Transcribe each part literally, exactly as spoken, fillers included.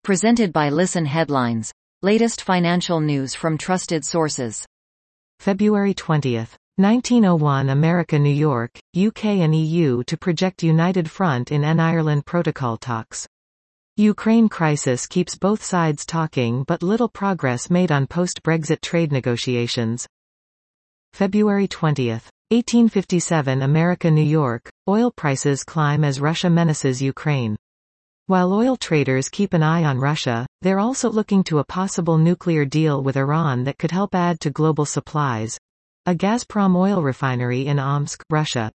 Presented by Listen Headlines. Latest financial news from trusted sources. February twentieth. nineteen oh one America New York, U K and E U to project united front in N Ireland Protocol talks. Ukraine crisis keeps both sides talking but little progress made on post-Brexit trade negotiations. February twentieth. eighteen fifty-seven America New York, oil prices climb as Russia menaces Ukraine. While oil traders keep an eye on Russia, they're also looking to a possible nuclear deal with Iran that could help add to global supplies. A Gazprom oil refinery in Omsk, Russia.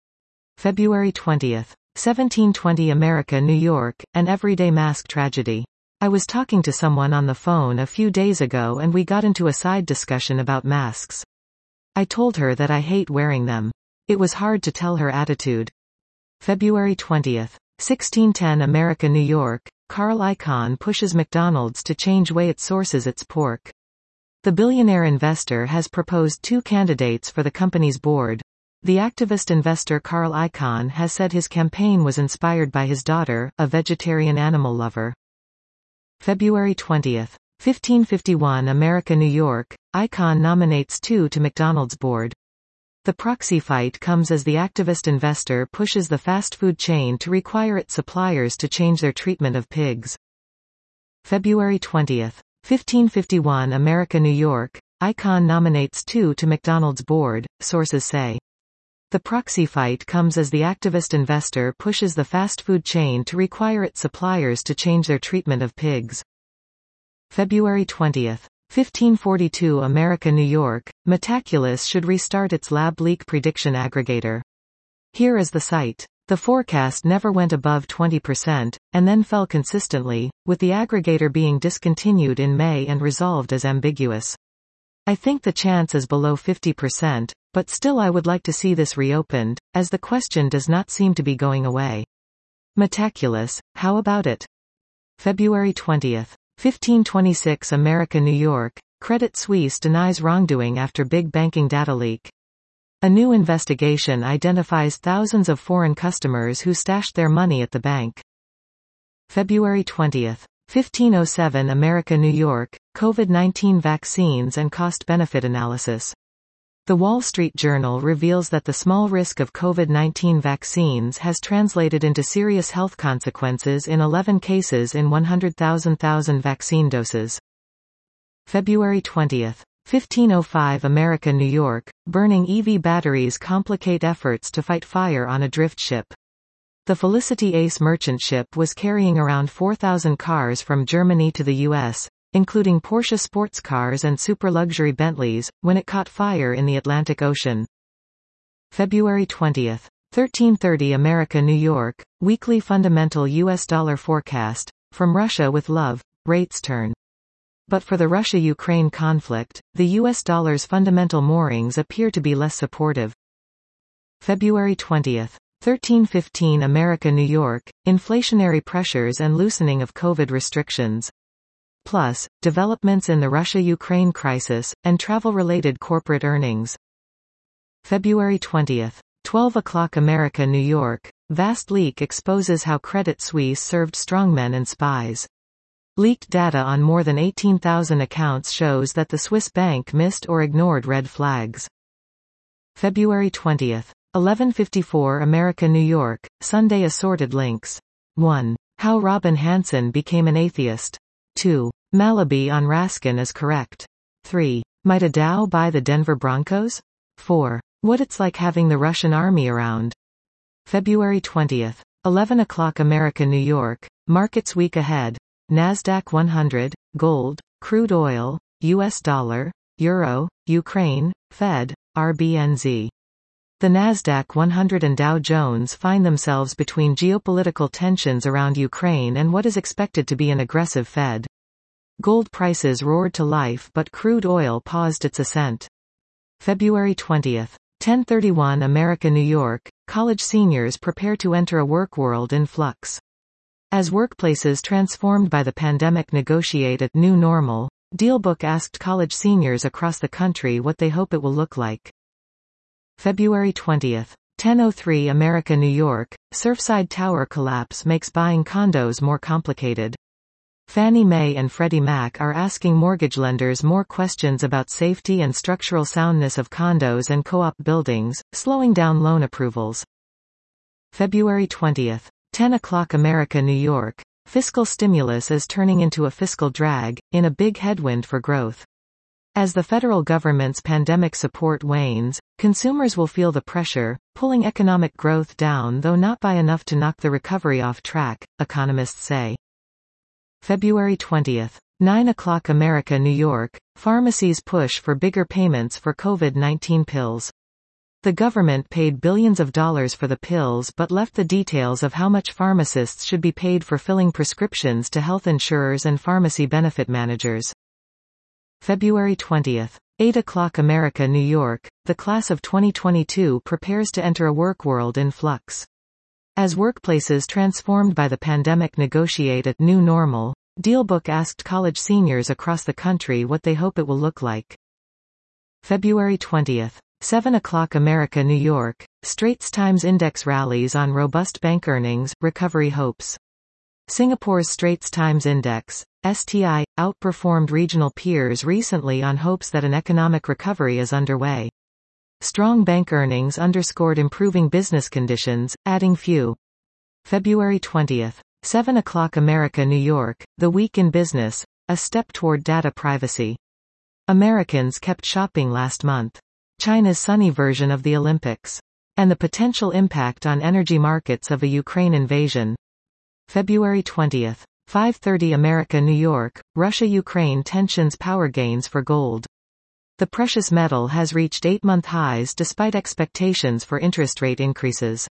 February twentieth. seventeen twenty America New York, an everyday mask tragedy. I was talking to someone on the phone a few days ago and we got into a side discussion about masks. I told her that I hate wearing them. It was hard to tell her attitude. February twentieth. sixteen ten America New York, Carl Icahn pushes McDonald's to change way it sources its pork. The billionaire investor has proposed two candidates for the company's board. The activist investor Carl Icahn has said his campaign was inspired by his daughter, a vegetarian animal lover. February twentieth. fifteen fifty-one America New York, Icahn nominates two to McDonald's board. The proxy fight comes as the activist investor pushes the fast food chain to require its suppliers to change their treatment of pigs. February twentieth. fifteen fifty-one America New York, Icahn nominates two to McDonald's board, sources say. The proxy fight comes as the activist investor pushes the fast food chain to require its suppliers to change their treatment of pigs. February twentieth. fifteen forty-two America New York, Metaculus should restart its lab leak prediction aggregator. Here is the site. The forecast never went above twenty percent, and then fell consistently, with the aggregator being discontinued in May and resolved as ambiguous. I think the chance is below fifty percent, but still I would like to see this reopened, as the question does not seem to be going away. Metaculus, how about it? February twentieth. fifteen twenty-six America New York, Credit Suisse denies wrongdoing after big banking data leak. A new investigation identifies thousands of foreign customers who stashed their money at the bank. February twentieth. fifteen oh seven America New York, COVID nineteen vaccines and cost-benefit analysis. The Wall Street Journal reveals that the small risk of COVID nineteen vaccines has translated into serious health consequences in eleven cases in one hundred thousand vaccine doses. February twentieth. fifteen oh five America New York, burning E V batteries complicate efforts to fight fire on a drift ship. The Felicity Ace merchant ship was carrying around four thousand cars from Germany to the U S, including Porsche sports cars and super-luxury Bentleys, when it caught fire in the Atlantic Ocean. February twentieth. thirteen thirty America New York, weekly fundamental U S dollar forecast, from Russia with love, rates turn. But for the Russia-Ukraine conflict, the U S dollar's fundamental moorings appear to be less supportive. February twentieth. thirteen fifteen America New York, inflationary pressures and loosening of COVID restrictions. Plus, developments in the Russia-Ukraine crisis, and travel-related corporate earnings. February twentieth. twelve o'clock America New York, vast leak exposes how Credit Suisse served strongmen and spies. Leaked data on more than eighteen thousand accounts shows that the Swiss bank missed or ignored red flags. February twentieth. eleven fifty-four America New York, Sunday assorted links. one. How Robin Hansen became an atheist. two. Malaby on Raskin is correct. three. Might a Dow buy the Denver Broncos? four. What it's like having the Russian army around. February twentieth. eleven o'clock America New York, markets week ahead. Nasdaq one hundred, gold, crude oil, U S dollar, euro, Ukraine, Fed, R B N Z. The Nasdaq one hundred and Dow Jones find themselves between geopolitical tensions around Ukraine and what is expected to be an aggressive Fed. Gold prices roared to life but crude oil paused its ascent. February twentieth. ten thirty-one America New York, college seniors prepare to enter a work world in flux. As workplaces transformed by the pandemic negotiate a new normal, Dealbook asked college seniors across the country what they hope it will look like. February twentieth. ten oh three America New York, Surfside Tower collapse makes buying condos more complicated. Fannie Mae and Freddie Mac are asking mortgage lenders more questions about safety and structural soundness of condos and co-op buildings, slowing down loan approvals. February twentieth. ten o'clock America New York. Fiscal stimulus is turning into a fiscal drag, in a big headwind for growth. As the federal government's pandemic support wanes, consumers will feel the pressure, pulling economic growth down, though not by enough to knock the recovery off track, economists say. February twentieth. nine o'clock America New York. Pharmacies push for bigger payments for COVID nineteen pills. The government paid billions of dollars for the pills but left the details of how much pharmacists should be paid for filling prescriptions to health insurers and pharmacy benefit managers. February twentieth. eight o'clock America New York. The class of twenty twenty-two prepares to enter a work world in flux. As workplaces transformed by the pandemic negotiate a new normal, Dealbook asked college seniors across the country what they hope it will look like. February twentieth. seven o'clock America New York. Straits Times Index rallies on robust bank earnings, recovery hopes. Singapore's Straits Times Index, S T I, outperformed regional peers recently on hopes that an economic recovery is underway. Strong bank earnings underscored improving business conditions, adding few. February twentieth. seven o'clock America New York. The Week in Business, a step toward data privacy. Americans kept shopping last month. China's sunny version of the Olympics. And the potential impact on energy markets of a Ukraine invasion. February twentieth. five thirty America New York. Russia-Ukraine tensions power gains for gold. The precious metal has reached eight-month highs despite expectations for interest rate increases.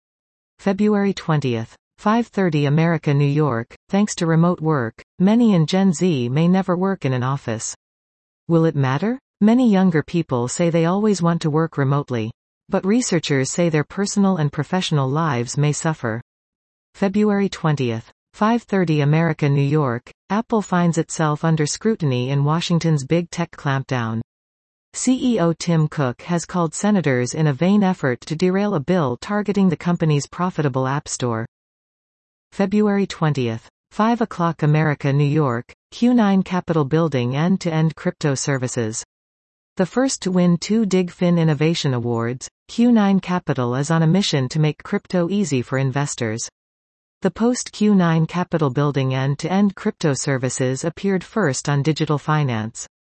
February twentieth. five thirty America New York. Thanks to remote work, many in Gen Z may never work in an office. Will it matter? Many younger people say they always want to work remotely. But researchers say their personal and professional lives may suffer. February twentieth. five thirty America New York. Apple finds itself under scrutiny in Washington's big tech clampdown. C E O Tim Cook has called senators in a vain effort to derail a bill targeting the company's profitable App Store. February twentieth. five o'clock America New York. Q nine Capitol building end-to-end crypto services. The first to win two DigFin Innovation Awards, Q nine Capital is on a mission to make crypto easy for investors. The post-Q nine Capital building end-to-end crypto services appeared first on Digital Finance.